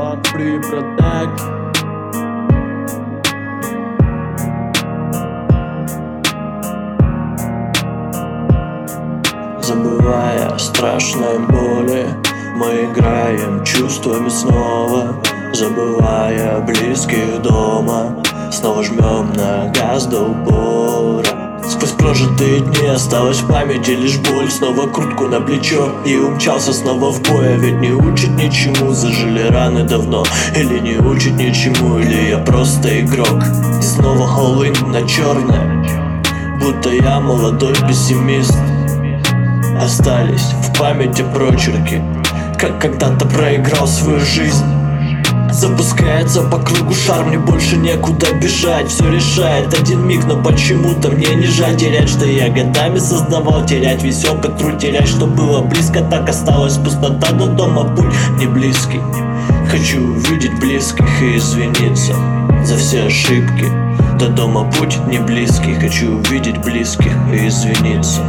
Иван Free Protect. Забывая страшные боли, мы играем чувствами снова. Забывая близких дома, снова жмем на газ до упора. Сквозь прожитые дни осталась в памяти лишь боль. Снова куртку на плечо и умчался снова в бой. А ведь не учит ничему, зажили раны давно. Или не учит ничему, или я просто игрок. И снова all-in на черное, будто я молодой пессимист. Остались в памяти прочерки, как когда-то проиграл свою жизнь. Запускается по кругу шар, мне больше некуда бежать. Все решает один миг, но почему-то мне не жаль терять, что я годами создавал. Терять весь опыт, труд, терять, что было близко. Так осталась пустота, до дома путь не близкий. Хочу увидеть близких и извиниться за все ошибки. До дома путь не близкий. Хочу увидеть близких и извиниться.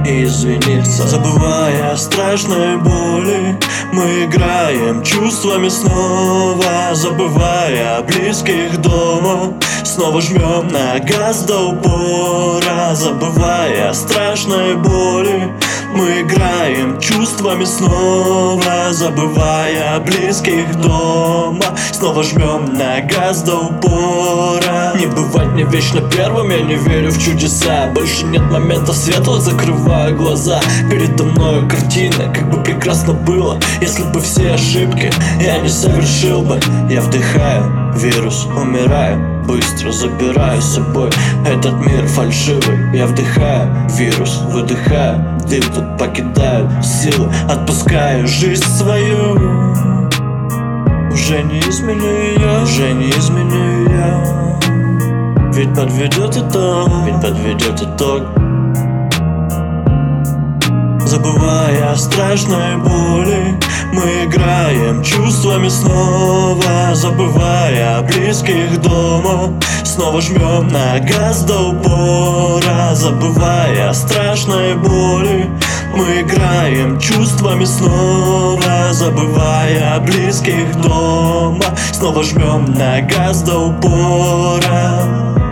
Забывая страшные боли, мы играем чувствами снова. Забывая близких дома, снова жмем на газ до упора. Забывая страшные боли, мы играем чувствами снова. Забывая близких дома, снова жмем на газ до упора. Не бывать мне вечно первым, я не верю в чудеса. Больше нет момента светла, закрываю глаза. Передо мною картина, как бы прекрасно было, если бы все ошибки я не совершил бы. Я вдыхаю вирус, умираю быстро, забираю с собой этот мир фальшивый. Я вдыхаю вирус, выдыхаю дым, тут покидаю силы, отпускаю жизнь свою. Уже не изменю я, уже не изменю я. Ведь подведет итог. Забывая страшные боли, мы играем чувствами снова. Забывая близких дома, снова жмем на газ до упора. Забывая страшные боли, мы играем чувствами снова. Забывая близких дома, снова жмем на газ до упора.